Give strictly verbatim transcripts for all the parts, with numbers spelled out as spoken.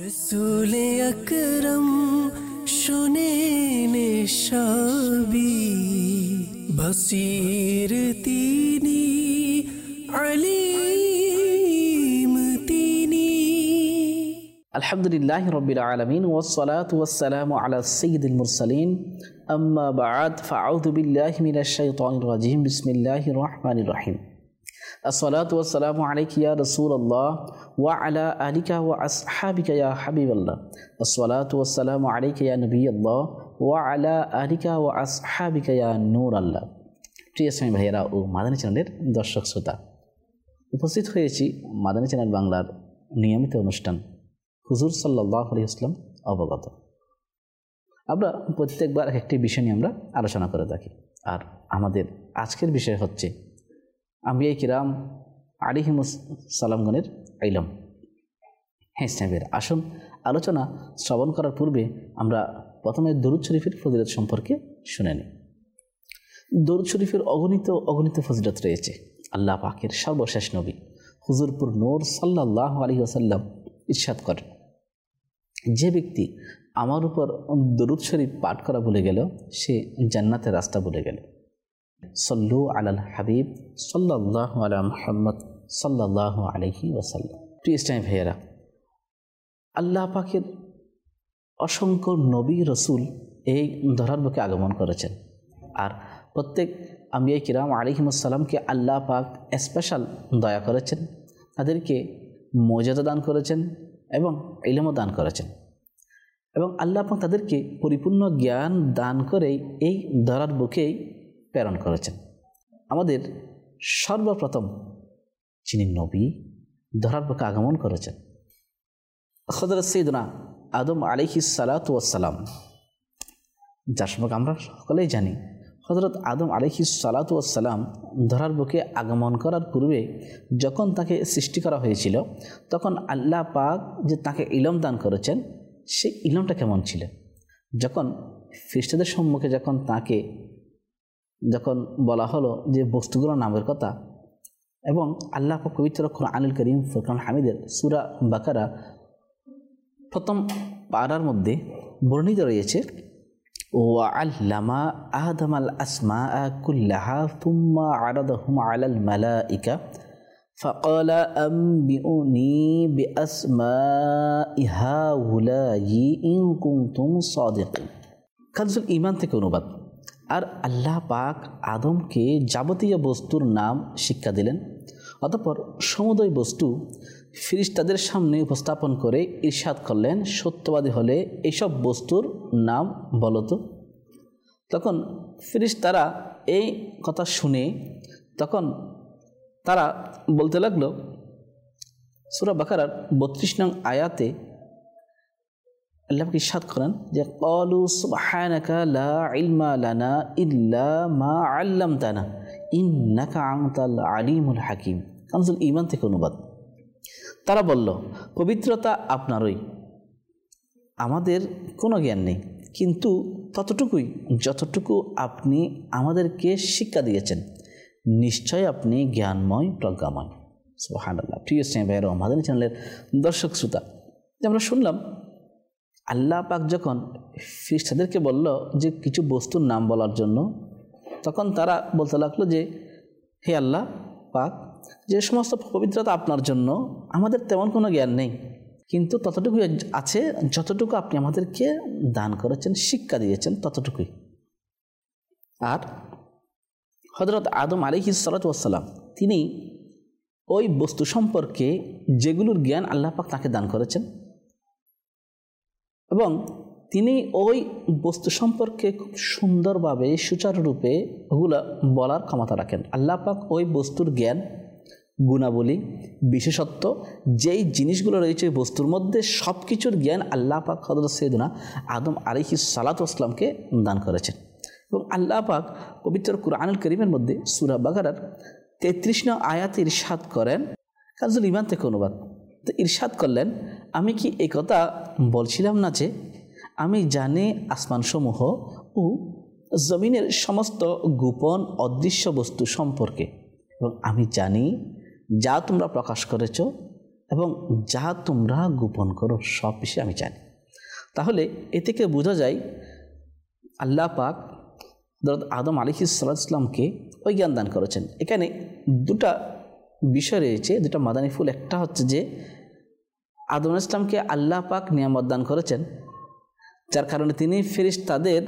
রসূলে আকরম শোনেন সবই, বসির তিনি, আলিম তিনি। আলহামদুলিল্লাহি রাব্বিল আলামিন ওয়াসসালাতু ওয়াসসালামু আলা সাইয়্যিদিল মুরসালিন, আম্মা বা'দ, ফাআউযু বিল্লাহি মিনাশ শাইতানির রাজীম। বিসমিল্লাহির রাহমানির রাহিম। আসসালাতু ওয়াসসালামু আলাইকা ইয়া রাসূলুল্লাহ ওয়া আলা আলিকা ওয়া আসহাবিকা ইয়া হাবিবাল্লাহ। আসসালাতু ওয়াসসালামু আলাইকা ইয়া নবিয়াল্লাহ ওয়া আলা আলিকা ওয়া আসহাবিকা ইয়া নূরাল্লাহ। প্রিয় ইসলামী ভাইয়েরা ও মাদানী চ্যানেলের দর্শক শ্রোতা, উপস্থিত হয়েছি মাদানী চ্যানেল বাংলার নিয়মিত অনুষ্ঠান হুজুর সাল্লাল্লাহু আলাইহি ওয়াসাল্লাম অবগত। আমরা প্রত্যেকবার এক একটি বিষয় নিয়ে আমরা আলোচনা করে থাকি, আর আমাদের আজকের বিষয় হচ্ছে আম্বিয়া কিরাম আলাইহিমুস সালামগণের ইলম। হ্যাঁ সাহেবের আসুন আলোচনা শ্রবণ করার পূর্বে আমরা প্রথমে দরুদ শরীফের ফজিলত সম্পর্কে শুনে নিই। দরুদ শরীফের অগণিত অগণিত ফজিলত রয়েছে। আল্লাহ পাকের সর্বশেষ নবী হুজুরপুর নূর সাল্লাল্লাহু আলাইহি ওয়াসাল্লাম ইরশাদ করেন, যে ব্যক্তি আমার উপর দরুদ শরীফ পাঠ করা ভুলে গেল, সে জান্নাতের রাস্তা ভুলে গেল। সল্লু আলাল হাবিব সাল্লাল্লাহু আলা মুহাম্মদ সাল্লাল্লাহু আলাইহি ওয়াসাল্লাম। প্রিয় ইসলামী ভাইয়েরা, আল্লাহ পাকের অসংখ্য নবী রসুল এই ধরার বুকে আগমন করেছেন, আর প্রত্যেক আম্বিয়া কিরাম আলাইহিমুস সালামকে আল্লাহ পাক স্পেশাল দয়া করেছেন, তাদেরকে মর্যাদা দান করেছেন এবং ইলমও দান করেছেন, এবং আল্লাহ পাক তাদেরকে পরিপূর্ণ জ্ঞান দান করেই এই ধরার বুকেই প্রেরণ করেছেন। আমাদের সর্বপ্রথম যিনি নবী ধরার বুকে আগমন করেছেন, হযরত সাইয়্যিদুনা আদম আলাইহিস সালাতু ওয়াস সালাম, যার সম্পর্কে আমরা সকলেই জানি। হযরত আদম আলাইহিস সালাতু ওয়াস সালাম ধরার বুকে আগমন করার পূর্বে যখন তাকে সৃষ্টি করা হয়েছিল, তখন আল্লাহ পাক যে তাকে ইলম দান করেছেন, সেই ইলমটা কেমন ছিল? যখন ফেরেশতাদের সম্মুখে যখন তাকে যখন বলা হলো যে বস্তুগুলোর নামের কথা, এবং আল্লাহ পাক পবিত্র কুরআনুল কারীম ফুরকান হামিদের সূরা বাকারা প্রথম পারার মধ্যে বর্ণিত রয়েছে, ওয়া আল্লামা আদমাল আসমাআ কুল্লাহা থুম্মা আরাদাহুম আলাল মালাইকা ফাকালা আম্বিউনি বিআসমাই হাউলাই ইন কুনতুম সাদিকিন। কানজুল ঈমান থেকে অনুবাদ। আর আল্লাহ পাক আদমকে যাবতীয় বস্তুর নাম শিক্ষা দিলেন, অতঃপর সমুদয় বস্তু ফেরেশতাদের সামনে উপস্থাপন করে ইরশাদ করলেন, সত্যবাদী হলে এইসব বস্তুর নাম বলো তো। তখন ফেরেশতারা এই কথা শুনে তখন তারা বলতে লাগলো, সূরা বাকারার বত্রিশ নং আয়াতে আল্লাহ ইরশাদ করেন যে ক্বালু সুবহানাকা লা ইলমা লানা ইল্লা মা আল্লামতানা ইন্নাকা আনতাল আলিমুল হাকিম। কানজুল ঈমান থেকে অনুবাদ। তারা বলল, পবিত্রতা আপনারই, আমাদের কোনো জ্ঞান নেই, কিন্তু ততটুকুই যতটুকু আপনি আমাদেরকে শিক্ষা দিয়েছেন, নিশ্চয় আপনি জ্ঞানময় প্রজ্ঞাময়। সুবহানাল্লাহ। প্রিয় ইসলামী ভাইয়েরা, মাদানী চ্যানেলের দর্শক শ্রোতা, আমরা শুনলাম আল্লাহ পাক যখন ফেরেশতাদেরকে বলল যে কিছু বস্তুর নাম বলার জন্য, তখন তারা বলতে লাগলো যে হে আল্লাহ পাক, যে সমস্ত পবিত্রতা আপনার জন্য, আমাদের তেমন কোনো জ্ঞান নেই, কিন্তু ততটুকুই আছে যতটুকু আপনি আমাদেরকে দান করেছেন, শিক্ষা দিয়েছেন, ততটুকুই। আর হযরত আদম আলাইহিস সালাতু ওয়াস সালাম, তিনি ওই বস্তু সম্পর্কে যেগুলোর জ্ঞান আল্লাহ পাক তাকে দান করেছেন, এবং তিনি ওই বস্তু সম্পর্কে খুব সুন্দরভাবে সুচারুরূপে ওগুলা বলার ক্ষমতা রাখেন। আল্লাহ পাক ওই বস্তুর জ্ঞান, গুণাবলী, বিশেষত্ব, যেই জিনিসগুলো রয়েছে ওই বস্তুর মধ্যে, সব কিছুর জ্ঞান আল্লাহ পাক হযরত সাইয়্যিদুনা আদম আলাইহিস সালাতু ওয়াস সালামকে দান করেছেন। এবং আল্লাহ পাক পবিত্র কুরআনুল কারীমের মধ্যে সূরা বাকারার তেত্রিশ নং আয়াতে ইরশাদ করেন, কানজুল ঈমান থেকে অনুবাদ। তো ইরশাদ করলেন, আমি কি এই কথা বলছিলাম না যে আমি জানি আসমানসমূহ ও জমিনের সমস্ত গোপন অদৃশ্য বস্তু সম্পর্কে, এবং আমি জানি যা তোমরা প্রকাশ করেছ এবং যা তোমরা গোপন করো সব বিষয়ে আমি জানি। তাহলে এ থেকে বোঝা যায় আল্লাহ পাক হযরত আদম আলাইহিস সালামকে ওই জ্ঞান দান করেছেন। এখানে দুটা বিষয় রয়েছে, দুটা মাদানী ফুল। একটা হচ্ছে যে আদম আলাইহিস সালামকে আল্লাহ পাক নিয়ামত দান করেছেন, যার কারণে তিনি ফেরেশতাদের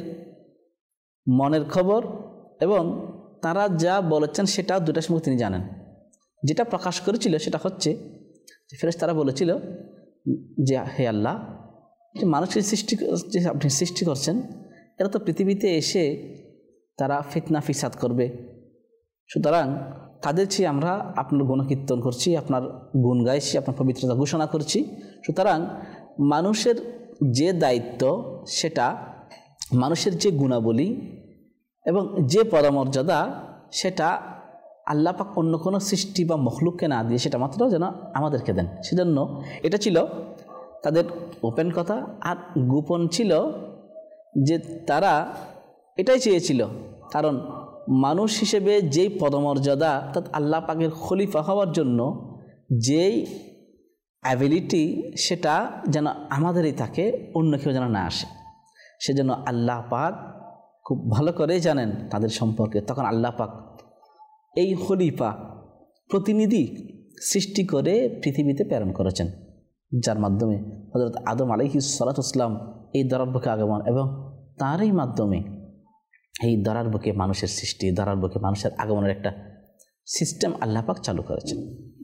মনের খবর এবং তারা যা বলেছেন সেটা দুটার সময় তিনি জানেন। যেটা প্রকাশ করেছিল সেটা হচ্ছে ফেরেশতারা বলেছিল যে হে আল্লাহ, যে মানুষের সৃষ্টি যে আপনি সৃষ্টি করছেন এরা তো পৃথিবীতে এসে তারা ফিতনা ফিসাদ করবে, সুতরাং তাদের চেয়ে আমরা আপনার গুণকীর্তন করছি, আপনার গুণ গাইছি, আপনার পবিত্রতা ঘোষণা করছি। সুতরাং মানুষের যে দায়িত্ব সেটা মানুষের যে গুণাবলী এবং যে পদমর্যাদা সেটা আল্লাহ পাক অন্য কোনো সৃষ্টি বা মখলুককে না দিয়ে সেটা মাত্র যেন আমাদেরকে দেন। সেজন্য এটা ছিল তাদের ওপেন কথা। আর গোপন ছিল যে তারা এটাই চেয়েছিল, কারণ মানুষ হিসেবে যেই পদমর্যাদা অর্থাৎ আল্লাহ পাকের খলিফা হওয়ার জন্য যেই অ্যাবিলিটি সেটা যেন আমাদেরই থাকে, অন্য কেউ যেন না আসে। সেজন্য আল্লাহ পাক খুব ভালো করেই জানেন তাদের সম্পর্কে। তখন আল্লাহ পাক এই খলিফা প্রতিনিধি সৃষ্টি করে পৃথিবীতে প্রেরণ করেছেন, যার মাধ্যমে হযরত আদম আলাইহিস সালাতু ওয়াসসালাম এই ধরার বুকে আগমন এবং তারই মাধ্যমে এই ধরার বুকে মানুষের সৃষ্টি, ধরার বুকে মানুষের আগমনের একটা সিস্টেম আল্লাহ পাক চালু করেছেন।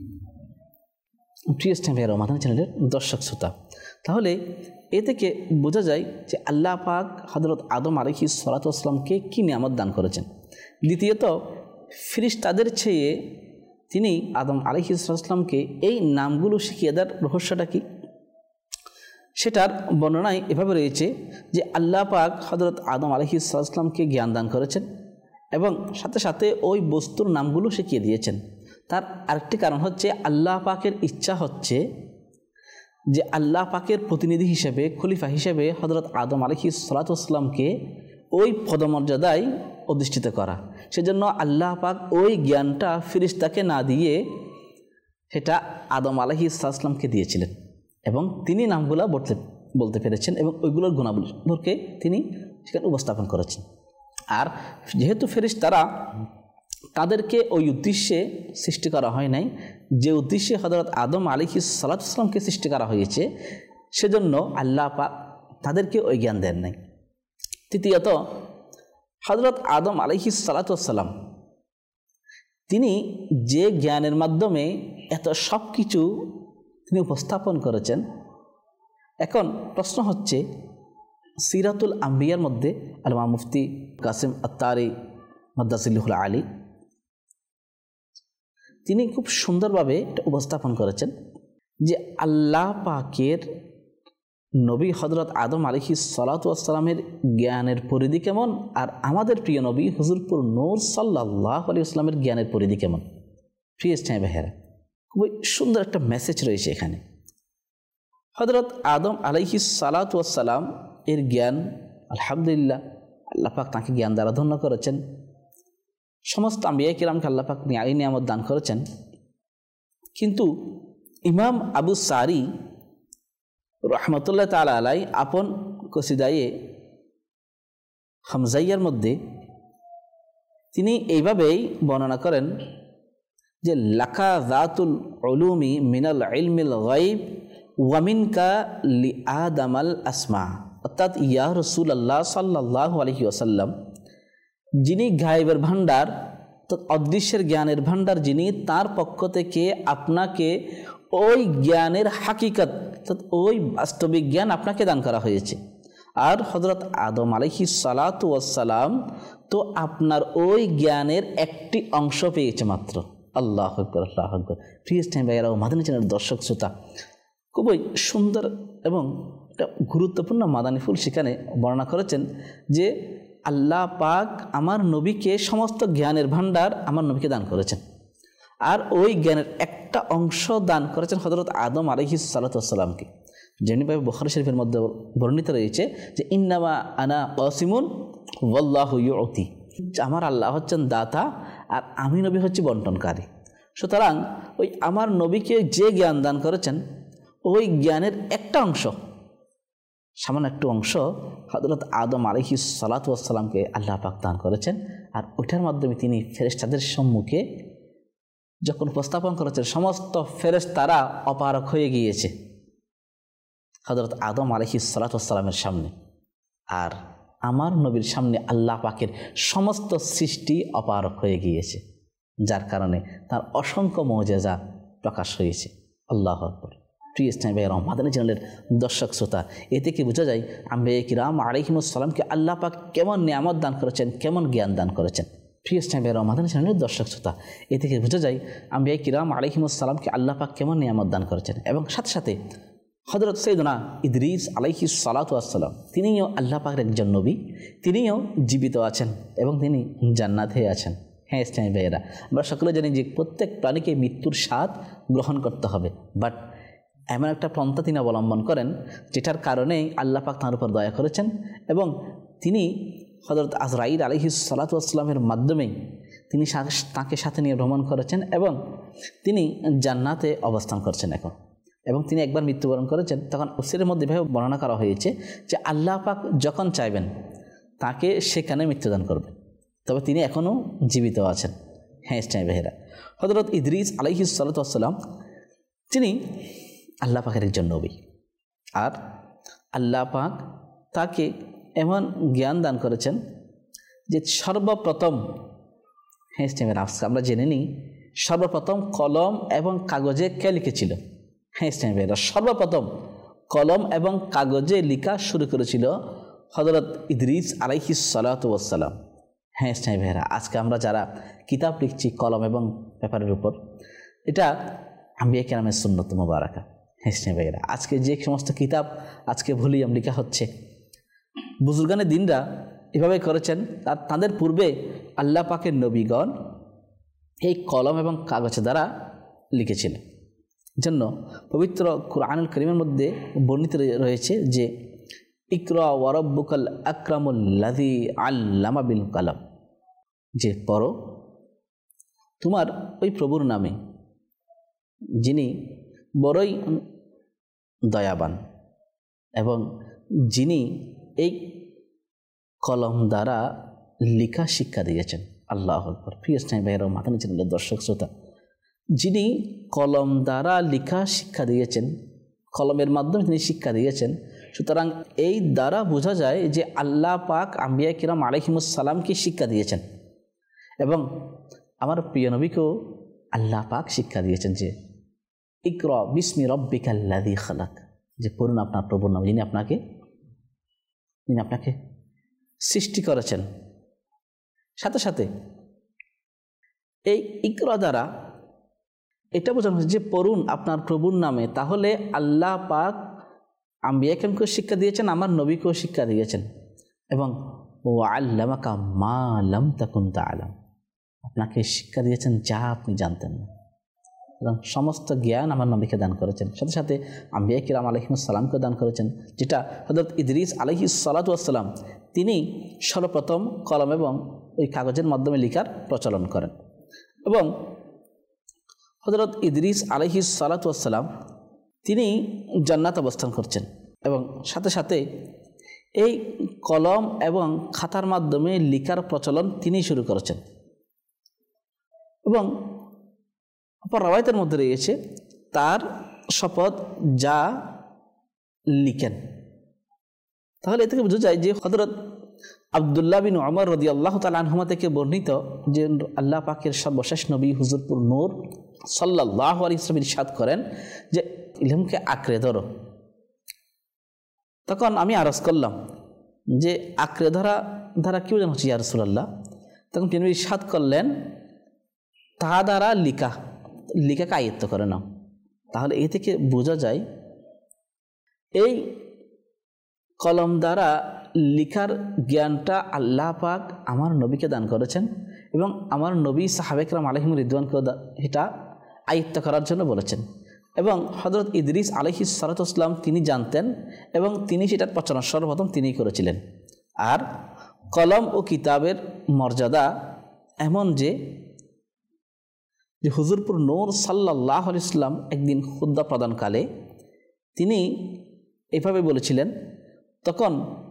প্রিয় ইসলামী রমাদান চ্যানেলের দর্শক শ্রোতা, তাহলে এ থেকে বোঝা যায় যে আল্লাহ পাক হযরত আদম আলাইহিস সালাতু ওয়াসসালামকে কী নিয়ামত দান করেছেন। দ্বিতীয়ত ফেরেশতাদের চেয়ে তিনি আদম আলাইহিস সালামকে এই নামগুলো শিখিয়ে দেওয়ার রহস্যটা কি, সেটার বর্ণনায় এভাবে রয়েছে যে আল্লাহ পাক হযরত আদম আলাইহিস সালামকে জ্ঞান দান করেছেন এবং সাথে সাথে ওই বস্তুর নামগুলো শিখিয়ে দিয়েছেন। তার আরেকটি কারণ হচ্ছে আল্লাহ পাকের ইচ্ছা হচ্ছে যে আল্লাহ পাকের প্রতিনিধি হিসেবে, খলিফা হিসেবে হযরত আদম আলাইহিস সালাতু ওয়াসসালামকে ওই পদমর্যাদায় অধিষ্ঠিত করা। সেজন্য আল্লাহ পাক ওই জ্ঞানটা ফেরেশতাকে না দিয়ে সেটা আদম আলাইহিস সালামকে দিয়েছিলেন এবং তিনি নামগুলো বলতে বলতে পেরেছেন এবং ওইগুলোর গুণাবলীকে তিনি সেখানে উপস্থাপন করেছেন। আর যেহেতু ফেরেশতারা তাদেরকে ওই উদ্দেশ্যে সৃষ্টি করা হয় নাই যে উদ্দেশ্যে হযরত আদম আলাইহিস সালাতু ওয়াসসালামকে সৃষ্টি করা হয়েছে, সেজন্য আল্লাহ পাক তাদেরকে ওই জ্ঞান দেন নাই। তৃতীয়ত হযরত আদম আলাইহিস সালাতু ওয়াসসালাম তিনি যে জ্ঞানের মাধ্যমে এত সব কিছু তিনি উপস্থাপন করেছেন, এখন প্রশ্ন হচ্ছে সিরাতুল আম্বিয়ার মধ্যে আল্লামা মুফতি কাসিম আত্তারি মাদ্দাসিল্লাহুল আলী তিনি খুব সুন্দরভাবে এটা উপস্থাপন করেছেন যে আল্লাহ পাকের নবী হযরত আদম আলাইহিস সালাতু ওয়াসসালামের জ্ঞানের পরিধি কেমন আর আমাদের প্রিয় নবী হুজুরপুর নূর সাল্লাল্লাহু আলাইহি ওয়াসাল্লামের জ্ঞানের পরিধি কেমন। প্রিয় ইসলামী ভাইয়েরা, খুবই সুন্দর একটা মেসেজ রয়েছে এখানে। হযরত আদম আলাইহিস সালাতু ওয়াসসালাম এর জ্ঞান আলহামদুলিল্লাহ আল্লাহ পাক তাকে জ্ঞান দ্বারা ধন্য করেছেন, সমস্ত আম্বিয়া কিরামকে আল্লাহ পাক এই নিয়ামত দান করেছেন। কিন্তু ইমাম আবু সারি রহমতুল্লাহ তাআলা আলাই আপন কসিদায়ে হামজাইয়ার মধ্যে তিনি এইভাবেই বর্ণনা করেন যে লাকা যাতুল উলুমি মিনাল ইলমিল গায়ব ওয়া মিনকা লিআদামাল আসমা, অর্থাৎ ইয়া রাসূলুল্লাহ সাল্লাল্লাহু আলাইহি ওয়াসাল্লাম, যিনি গায়েবের ভাণ্ডার অদৃশ্যের জ্ঞানের ভাণ্ডার, যিনি তার পক্ষ থেকে আপনাকে ওই জ্ঞানের হাকিকত ওই বাস্তবিক জ্ঞান আপনাকে দান করা হয়েছে। আর হযরত আদম আলাইহিস সালাতু ওয়াসসালাম তো আপনার ওই জ্ঞানের একটি অংশ পেয়েছে মাত্র। আল্লাহু আকবার, আল্লাহু আকবার। প্রিয় ইসলামী ভাইয়েরা ও মাদানী চ্যানেলের দর্শক শ্রোতা, খুবই সুন্দর এবং একটা গুরুত্বপূর্ণ মাদানী ফুল সেখানে বর্ণনা করেছেন যে আল্লাহ পাক আমার নবীকে সমস্ত জ্ঞানের ভাণ্ডার আমার নবীকে দান করেছেন, আর ওই জ্ঞানের একটা অংশ দান করেছেন হযরত আদম আলাইহিস সালাতু ওয়াসসালামকে। যেমনিভাবে বুখারী শরীফের মধ্যে বর্ণিত রয়েছে যে ইন্নামা আনা কাসিমুন ওয়াল্লাহু ইউতি, আমার আল্লাহ হচ্ছেন দাতা আর আমি নবী হচ্ছি বন্টনকারী। সুতরাং ওই আমার নবীকে যে জ্ঞান দান করেছেন ওই জ্ঞানের একটা অংশ, সামান্য একটু অংশ হযরত আদম আলাইহিস সালাতু ওয়াস সালামকে আল্লাহ পাক দান করেছেন। আর ওইটার মাধ্যমে তিনি ফেরেশতাদের সম্মুখে যখন উপস্থাপন করেছেন সমস্ত ফেরেশতারা অপারক হয়ে গিয়েছে হযরত আদম আলাইহিস সালাতু ওয়াস সালামের সামনে। আর আমার নবীর সামনে আল্লাহ পাকের সমস্ত সৃষ্টি অপারক হয়ে গিয়েছে, যার কারণে তার অসংখ্য মুজিজা প্রকাশ হয়েছে। আল্লাহু আকবার। প্রিয় ইসলামী ভাইয়েরা, মাদানী চ্যানেলের দর্শক শ্রোতা, এ থেকে বোঝা যায় আম্বিয়া কিরাম আলাইহিমুস সালামকে আল্লাহ পাক কেমন নিয়ামত দান করেছেন, কেমন জ্ঞান দান করেছেন। প্রিয় ইসলামী ভাইয়েরা, মাদানী চ্যানেলের দর্শক শ্রোতা, এ থেকে বোঝা যায় আম্বিয়া কিরাম আলাইহিমুস সালামকে আল্লাহ পাক কেমন নিয়ামত দান করেছেন। এবং সাথে সাথে হযরত সাইয়্যিদুনা ইদ্রিস আলাইহিস সালাতু ওয়াস সালাম, তিনিও আল্লাহ পাকের একজন নবী, তিনিও জীবিত আছেন এবং তিনি জান্নাতে আছেন। হ্যাঁ ইসলামী ভাইয়েরা, আমরা সকলে জানি যে প্রত্যেক প্রাণীকে মৃত্যুর স্বাদ গ্রহণ করতে হবে, বাট এমন একটা পন্থা তিনি অবলম্বন করেন যেটার কারণেই আল্লাহ পাক তাঁর উপর দয়া করেছেন এবং তিনি হযরত আজরাইল আলাইহিস সালাতু ওয়াস সালামের মাধ্যমে তিনি তাকে সাথে নিয়ে ভ্রমণ করেছেন এবং তিনি জান্নাতে অবস্থান করছেন এখন। এবং তিনি একবার মৃত্যুবরণ করেছেন, তখন তাফসীরের মধ্যে এভাবে বর্ণনা করা হয়েছে যে আল্লাহ পাক যখন চাইবেন তাকে সেখানে মৃত্যুদান করবেন, তবে তিনি এখনও জীবিত আছেন। হ্যাঁ ইসলামী ভাইয়েরা, হযরত ইদ্রিস আলাইহিস সালাতু ওয়াস সালাম তিনি আল্লাহ পাকের একজন নবী। আর আল্লাহ পাক তাকে এমন জ্ঞান দান করেছেন যে সর্বপ্রথম, হ্যাঁ ইসলামী ভাইয়েরা, আমরা জেনে নিই সর্বপ্রথম কলম এবং কাগজে কে লিখেছিল। হ্যাঁ ইসলামী ভাইয়েরা, সর্বপ্রথম কলম এবং কাগজে লেখা শুরু করেছিল হযরত ইদ্রিস আলাইহিস সালাতু ওয়াস সালাম। হ্যাঁ ইসলামী ভাইয়েরা, আজকে আমরা যারা কিতাব লিখছি কলম এবং পেপারের উপর, এটা আম্বিয়া কেরামের সুন্নত মুবারাকা। হ্যাঁ ইসলামী ভাইয়েরা, আজকে যে সমস্ত কিতাব আজকে ভলিউম লেখা হচ্ছে, বুজুর্গানে দিনরা এভাবে করেছেন। আর তাদের পূর্বে আল্লাহ পাকের নবীগণ এই কলম এবং কাগজের দ্বারা লিখেছিলেন। জন্য পবিত্র কুরআনুল কারীমের মধ্যে বর্ণিত রয়েছে যে ইকরা ওয়া রাব্বুকাল আকরামুল্লাযী আল্লামা বিল কলম, যে পড়ো তোমার ওই প্রভুর নামে যিনি বড়ই দয়াবান এবং যিনি এই কলম দ্বারা লেখা শিক্ষা দিয়েছেন। আল্লাহু আকবার। প্রিয় ইসলামী ভাইয়েরা, মাদানী চ্যানেলের দর্শক শ্রোতা, যিনি কলম দ্বারা লেখা শিক্ষা দিয়েছেন, কলমের মাধ্যমে তিনি শিক্ষা দিয়েছেন, সুতরাং এই দ্বারা বোঝা যায় যে আল্লাহ পাক আম্বিয়া কিরাম আলাইহিমুস সালামকে শিক্ষা দিয়েছেন এবং আমার প্রিয় নবীকেও আল্লাহ পাক শিক্ষা দিয়েছেন যে ইকরা বিসমি রাব্বিকাল্লাযী খালাক, যে পড়ুন আপনার প্রভুর নাম, যিনি আপনাকে যিনি আপনাকে সৃষ্টি করেছেন। সাথে সাথে এই ইকরা দ্বারা এটা বোঝানো হচ্ছে যে পড়ুন আপনার প্রভুর নামে, তাহলে আল্লাহ পাক আম্বিয়া কিরামকেও শিক্ষা দিয়েছেন, আমার নবীকেও শিক্ষা দিয়েছেন এবং ওয়া আল্লামাকা মা লাম তাকুন তা'লাম, আপনাকে শিক্ষা দিয়েছেন যা আপনি জানতেন না, এবং সমস্ত জ্ঞান আমার নবীকে দান করেছেন। সাথে সাথে আম্বিয়া কিরাম আলাইহিমুস সালামকে দান করেছেন, যেটা হযরত ইদ্রিস আলাইহিস সালাতু ওয়াস সালাম তিনি সর্বপ্রথম কলম এবং ওই কাগজের মাধ্যমে লেখার প্রচলন করেন। এবং হযরত ইদ্রিস আলাইহিস সালাতু ওয়াস সালাম তিনি জান্নাত অবস্থান করছেন এবং সাথে সাথে এই কলম এবং খাতার মাধ্যমে লেখার প্রচলন তিনি শুরু করেছেন। এবং অপর রাওয়ায়াতের মধ্যে রয়েছে তার শপথ যা লিখেন। তাহলে এ থেকে বোঝা যায় যে হযরত আব্দুল্লাহ বিন উমর রাদিয়াল্লাহু তাআলা আনহুমা থেকে বর্ণিত যে আল্লাহ পাকের সর্বশেষ নবী হুজুরপুর নূর সাল্লাল্লাহু আলাইহি ওয়াসাল্লাম ইরশাদ করেন যে ইলমকে আঁকড়ে ধরো। তখন আমি আরজ করলাম যে আঁকড়ে ধরা ধারা কি বোঝানো হচ্ছে ইয়া রাসূলুল্লাহ? তখন তিনি ইরশাদ করলেন তা দ্বারা লিখা, লিখাকে আয়ত্ত করে নাও। তাহলে এ থেকে বোঝা যায় এই কলম দ্বারা লিখার জ্ঞানটা আল্লাহ পাক আমার নবীকে দান করেছেন এবং আমার নবী সাহাবে কেরাম আলাইহিম রিদওয়ানকে এটা আয়ত্ত করার জন্য বলেছেন। এবং হযরত ইদ্রিস আলাইহিস সালাতু ওয়াস সালাম তিনি জানতেন এবং তিনি সেটার প্রচলন সর্বপ্রথম তিনিই করেছিলেন। আর কলম ও কিতাবের মর্যাদা এমন যে যে হুজুরপুর নূর সাল্লাল্লাহু আলাইহি ওয়াসাল্লাম একদিন খুতবা প্রদানকালে তিনি এভাবে বলেছিলেন। তখন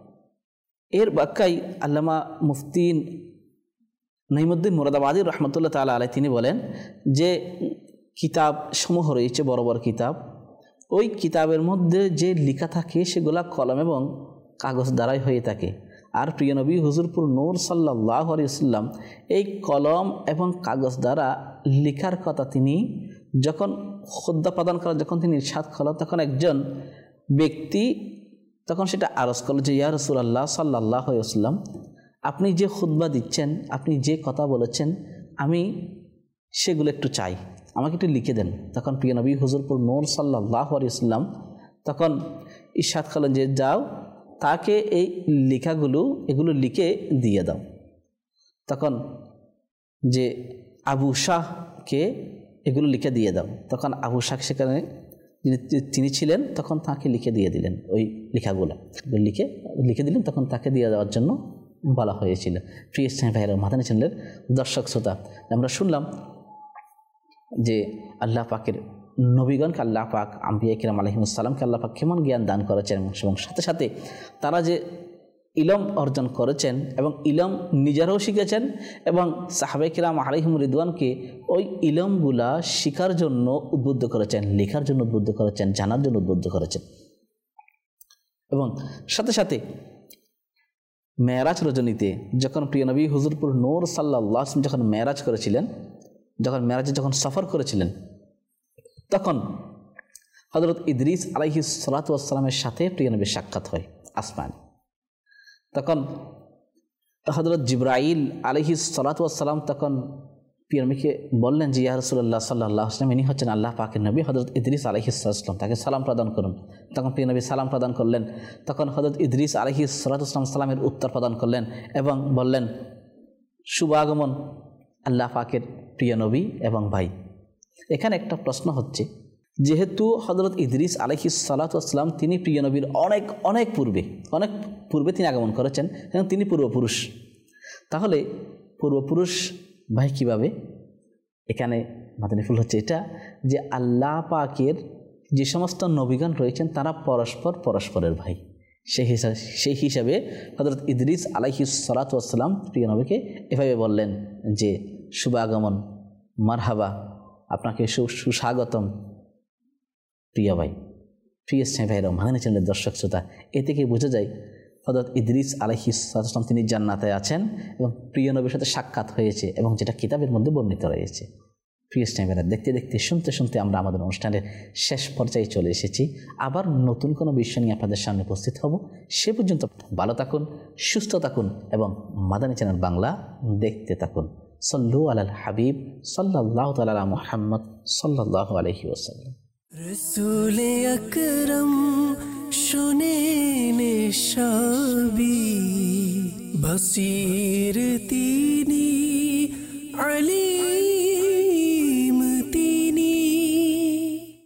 এর ব্যাখ্যায় আল্লামা মুফতি নঈমুদ্দিন মুরাদাবাদী রহমতুল্লাহ তাআলা আলাইহি তিনি বলেন যে কিতাব সমূহ রয়েছে, বড় বড় কিতাব, ওই কিতাবের মধ্যে যে লেখা থাকে সেগুলা কলম এবং কাগজ দ্বারাই হয়ে থাকে। আর প্রিয় নবী হুজুরপুর নূর সাল্লাল্লাহু আলাইহি ওয়াসাল্লাম এই কলম এবং কাগজ দ্বারা লেখার কথা তিনি যখন খুতবা প্রদান করেন, যখন তিনি ইরশাদ করলেন, তখন একজন ব্যক্তি তখন সেটা আরজ করল যে ইয়া রাসূলুল্লাহ সাল্লাল্লাহু আলাইহি ওয়াসাল্লাম, আপনি যে খুতবা দিচ্ছেন, আপনি যে কথা বলেছেন, আমি সেগুলো একটু চাই, আমাকে একটু লিখে দেন। তখন প্রিয় নবী হুজুরপুর নূর সাল্লাল্লাহু আলাইহি ওয়াসাল্লাম তখন ইরশাদ করলেন যে যাও, তাকে এই লেখাগুলো এগুলো লিখে দিয়ে দাও। তখন যে আবু শাহকে এগুলো লিখে দিয়ে দাও। তখন আবু শাহ সেখানে তিনি ছিলেন, তখন তাকে লিখে দিয়ে দিলেন ওই লেখাগুলো লিখে লিখে দিলেন। তখন তাকে দিয়ে দেওয়ার জন্য বলা হয়েছিল। প্রিয় ইসলামী ভাইয়েরা, মাদানী চ্যানেলের দর্শক শ্রোতা, আমরা শুনলাম যে আল্লাহ পাকের নবীগণকে আল্লাহ পাক আম্বিয়া কিরাম আলাইহিমুস সালামকে আল্লাহ পাক কেমন জ্ঞান দান করেছেন এবং সাথে সাথে তারা যে ইলম অর্জন করেছেন এবং ইলম নিজেরাও শিখেছেন এবং সাহাবায়ে কিরাম আলাইহিম রিদওয়ানকে ওই ইলমগুলা শিখার জন্য উদ্বুদ্ধ করেছেন, লেখার জন্য উদ্বুদ্ধ করেছেন, জানার জন্য উদ্বুদ্ধ করেছেন। এবং সাথে সাথে মেরাজ রজনীতে যখন প্রিয় নবী হুজুরপুর নূর সাল্লাল্লাহু আলাইহি ওয়াসাল্লাম যখন মেরাজ করেছিলেন, যখন মেরাজে যখন সফর করেছিলেন, তখন হযরত ইদ্রিস আলাইহিস সালাতু ওয়াস সালামের সাথে প্রিয় নবীর সাক্ষাৎ হয় আসমানে। তখন হযরত জিবরাইল আলাইহিস সালাতু ওয়াস সালাম তখন প্রিয় নবীকে বললেন যে ইয়া রাসূলুল্লাহ সাল্লাল্লাহু আলাইহি ওয়াসাল্লাম, ইনি হচ্ছেন আল্লাহ পাকের নবী হযরত ইদ্রিস আলাইহিস সালাম, তাকে সালাম প্রদান করুন। তখন প্রিয় নবী সালাম প্রদান করলেন। তখন হযরত ইদ্রিস আলাইহিস সালাতু ওয়াস সালাম সালামের উত্তর প্রদান করলেন এবং বললেন শুভাগমন আল্লাহ পাকের প্রিয় নবী এবং ভাই। এখানে একটা প্রশ্ন হচ্ছে, যেহেতু হযরত ইদ্রিস আলাইহিস সালাতু ওয়াস সালাম তিনি প্রিয় নবীর অনেক অনেক পূর্বে অনেক পূর্বে তিনি আগমন করেছেন এবং তিনি পূর্বপুরুষ, তাহলে পূর্বপুরুষ ভাই কিভাবে? এখানে মাদানী ফুল হচ্ছে এটা যে আল্লাহ পাকের যে সমস্ত নবীগণ রয়েছেন তারা পরস্পর পরস্পরের ভাই। সেই হিসাবে সেই হিসাবে হযরত ইদ্রিস আলাইহিস সালাতু ওয়াস সালাম প্রিয় নবীকে এভাবে বললেন যে শুভাগমন, মারহাবা, আপনাকে সুস্বাগতম প্রিয় ভাই। প্রিয় স্নেহ ভাইরা, মাদানী চ্যানেলের দর্শক শ্রোতা, এ থেকে বোঝা যায় হযরত ইদ্রিস আলাইহিস সালাম তিনি জান্নাতে আছেন এবং প্রিয় নবীর সাথে সাক্ষাৎ হয়েছে এবং যেটা কিতাবের মধ্যে বর্ণিত রয়েছে। প্রিয় স্নেহ ভাইরা, দেখতে দেখতে শুনতে শুনতে আমরা আমাদের অনুষ্ঠানের শেষ পর্যায়ে চলে এসেছি। আবার নতুন কোনো বিষয় নিয়ে আপনাদের সামনে উপস্থিত হব। সে পর্যন্ত ভালো থাকুন, সুস্থ থাকুন এবং মাদানী চ্যানেল বাংলা দেখতে থাকুন। সল্লু আলাল হাবিব সাল্লাল্লাহু তাআলা আলা মুহাম্মদ সাল্লাল্লাহু আলাইহি ওয়াসাল্লাম। রসূল আকরম শোনেন সবই, বসির তিনি